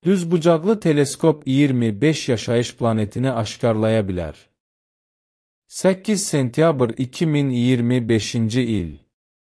Düzbucaqlı teleskop 25 yaşayış planetini aşkarlaya bilər. 8 sentyabr 2025-ci il.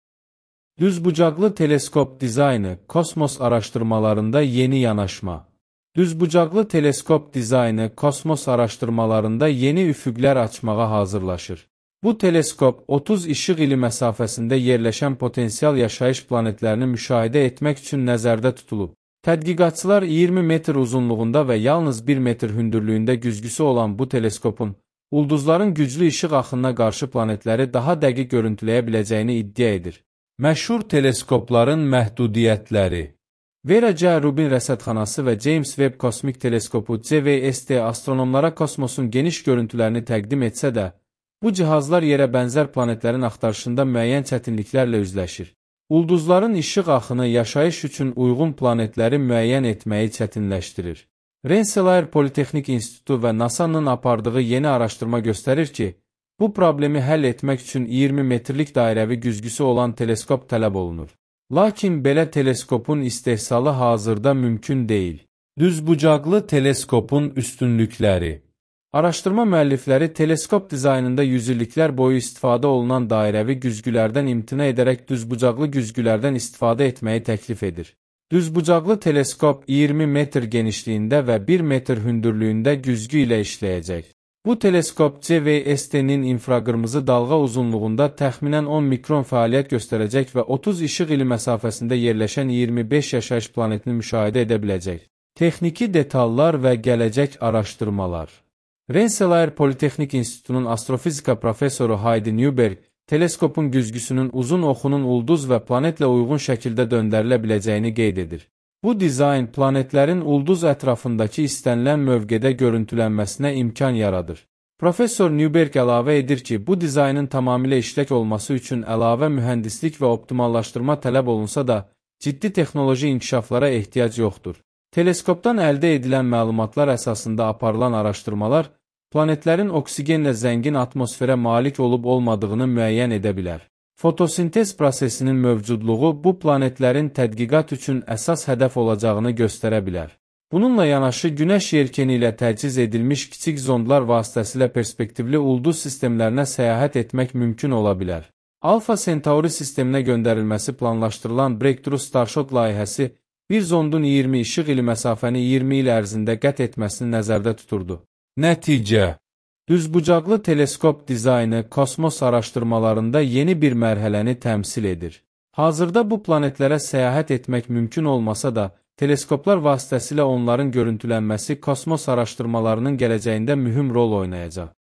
Düzbucaqlı teleskop dizaynı kosmos araşdırmalarında yeni yanaşma. Düzbucaqlı teleskop dizaynı kosmos araşdırmalarında yeni üfüqlər açmağa hazırlaşır. Bu teleskop 30 işıq ili məsafəsində yerləşən potensial yaşayış planetlərini müşahidə etmək üçün nəzərdə tutulub. Tədqiqatçılar 20 metr uzunluğunda və yalnız 1 metr hündürlüyündə güzgüsü olan bu teleskopun ulduzların güclü işıq axınına qarşı planetləri daha dəqiq görüntüləyə biləcəyini iddia edir. Məşhur teleskopların məhdudiyyətləri. Vera C. Rubin rəsədxanası və James Webb kosmik teleskopu CVST astronomlara kosmosun geniş görüntülərini təqdim etsə də, bu cihazlar yerə bənzər planetlərin axtarışında müəyyən çətinliklərlə üzləşir. Ulduzların işıq axını yaşayış üçün uyğun planetləri müəyyən etməyi çətinləşdirir. Rensselaer Politexnik İnstitutu və NASA-nın apardığı yeni araşdırma göstərir ki, bu problemi həll etmək üçün 20 metrlik dairəvi güzgüsü olan teleskop tələb olunur. Lakin belə teleskopun istehsalı hazırda mümkün deyil. Düzbucaqlı teleskopun üstünlükləri. Araşdırma müəllifləri teleskop dizaynında yüzilliklər boyu istifadə olunan dairəvi güzgülərdən imtina edərək düzbucaqlı güzgülərdən istifadə etməyi təklif edir. Düzbucaqlı teleskop 20 metr genişliyində və 1 metr hündürlüyündə güzgü ilə işləyəcək. Bu teleskop CVST-nin infraqırmızı dalğa uzunluğunda təxminən 10 mikron fəaliyyət göstərəcək və 30 işıq ili məsafəsində yerləşən 25 yaşayış planetini müşahidə edə biləcək. Texniki detallar və gələcək araşdırmalar. Rensselaer Politexnik İnstitutunun astrofizika professoru Heidi Newberg, teleskopun güzgüsünün uzun oxunun ulduz və planetlə uyğun şəkildə döndərilə biləcəyini qeyd edir. Bu dizayn planetlərin ulduz ətrafındakı istənilən mövqedə görüntülənməsinə imkan yaradır. Professor Newberg əlavə edir ki, bu dizaynın tamamilə işlək olması üçün əlavə mühəndislik və optimallaşdırma tələb olunsa da, ciddi texnoloji inkişaflara ehtiyac yoxdur. Teleskopdan əldə edilən məlumatlar əsasında aparılan araşdırmalar, planetlərin oksigenlə zəngin atmosferə malik olub-olmadığını müəyyən edə bilər. Fotosintez prosesinin mövcudluğu bu planetlərin tədqiqat üçün əsas hədəf olacağını göstərə bilər. Bununla yanaşı, Günəş yelkeni ilə təchiz edilmiş kiçik zondlar vasitəsilə perspektivli ulduz sistemlərinə səyahət etmək mümkün ola bilər. Alpha Centauri sisteminə göndərilməsi planlaşdırılan Breakthrough Starshot layihəsi, bir zondun 20 işıq ili məsafəni 20 il ərzində qət etməsini nəzərdə tuturdu. Nəticə. Düzbucaqlı teleskop dizaynı kosmos araşdırmalarında yeni bir mərhələni təmsil edir. Hazırda bu planetlərə səyahət etmək mümkün olmasa da, teleskoplar vasitəsilə onların görüntülənməsi kosmos araşdırmalarının gələcəyində mühüm rol oynayacaq.